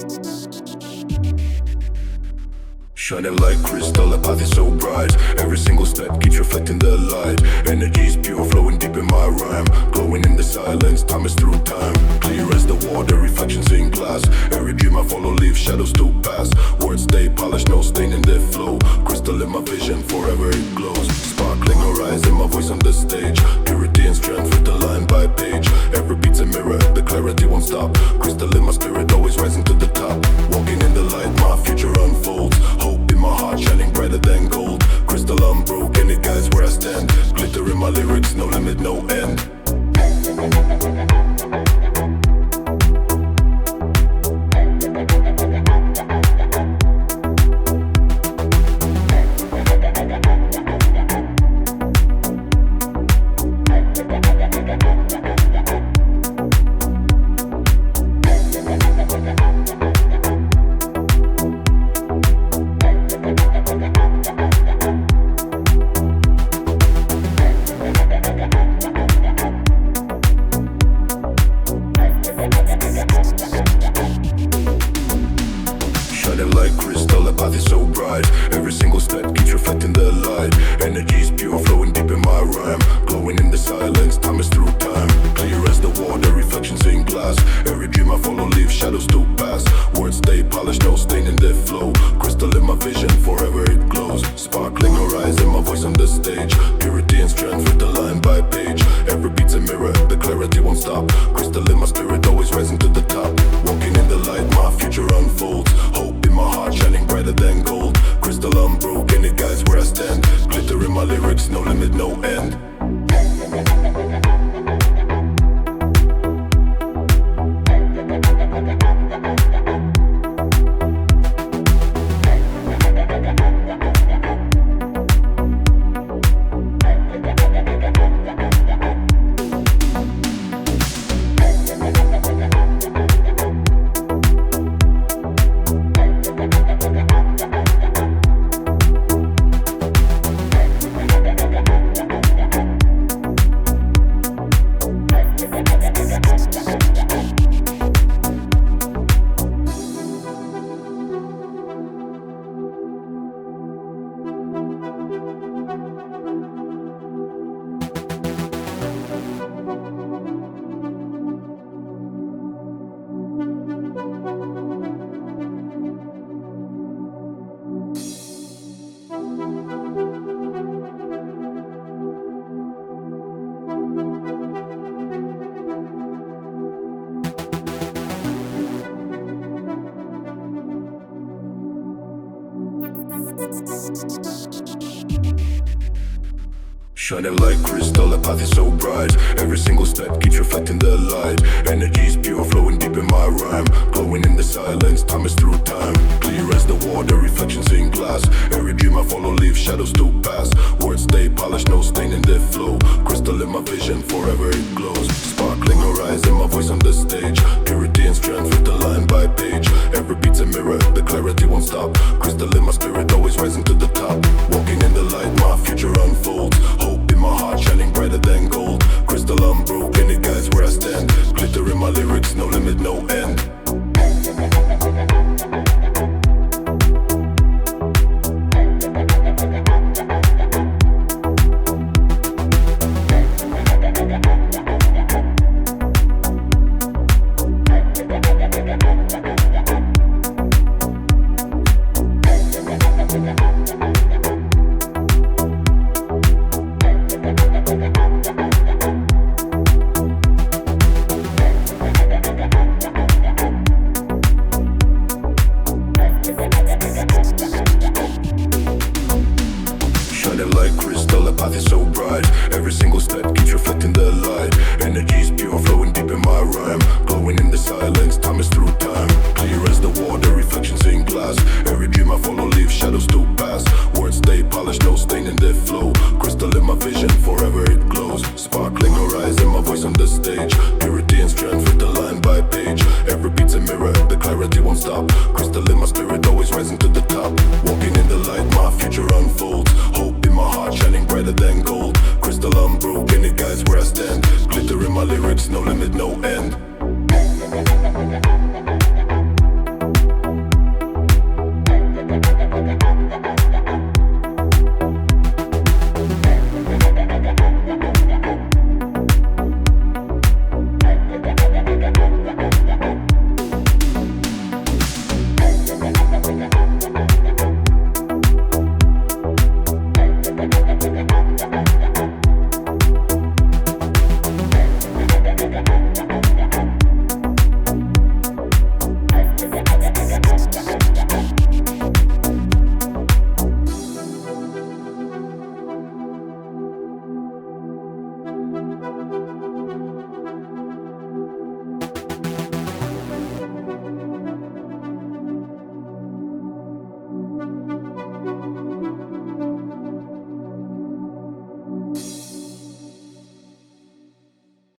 Shining like crystal, a path is so bright. Every single step keeps reflecting the light. Energy's pure, flowing deep in my rhyme. Glowing in the silence, time is through time. Clear as the water, reflections in glass. Every dream I follow leaves shadows to pass. Words stay polished, no stain in their flow. Crystal in my vision, forever it glows. Sparkling horizon, my voice on the stage. Purity and strength with the line by page. Every beat's a mirror, the clarity won't stop. Crystal in my spirit, always rising to the top. Walking in the light, my future unfolds. Hope in my heart, shining brighter than gold. Crystal unbroken, it guides where I stand. Glitter in my lyrics, no limit, no end. Like crystal, the path is so bright. Every single step keeps reflecting the light. Energy's pure, flowing deep in my rhyme. Glowing in the silence, time is through time. Clear as the water, reflections in glass. Every dream I follow leaves shadows to pass. Words stay polished, no stain in their flow. Crystal in my vision, forever it glows. Sparkling horizon, my voice on the stage. Purity and strength with the line by page. Every beat's a mirror, the clarity won't stop. Crystal in my spirit, always rising to the top. Walking in the light, my future unfolds. Hope in my heart, shining brighter than gold. Crystal unbroken, it guides where I stand. Glitter in my lyrics, no limit, no end. Shining like crystal, the path is so bright. Every single step keeps reflecting the light. Energy's pure, flowing deep in my rhyme. Glowing in the silence, time is through time. Clear as the water, reflections in glass. Every dream I follow leaves shadows to pass. Words stay polished, no stain in their flow. Crystal in my vision, forever it glows. Sparkling horizon, my voice on the stage. Purity and strength with the line by page. Every beat's a mirror, the clarity won't stop. Crystal in my spirit, always rising to the top. Walking in the light, my future unfolds. Hope in my heart, shining brighter than gold. Crystal unbroken, it guides where I stand. Glitter in my lyrics, no limit, no end. Like crystal, the path is so bright. Every single step keeps reflecting the light. Energy's pure, flowing deep in my rhyme. Glowing in the silence, time is through time. Clear as the water, reflections in glass. Every dream I follow leaves shadows to pass. Words stay polished, no stain in their flow. Crystal in my vision, forever it glows. Sparkling horizon, my voice on the stage. Purity and strength with the line by page. Every beat's a mirror, the clarity won't stop. Crystal in my spirit, always rising to the top. Walking in the light, my future unfolds. Hope in my heart, shining brighter than gold. Crystal unbroken, it guides where I stand. Glitter in my lyrics, no limit, no end.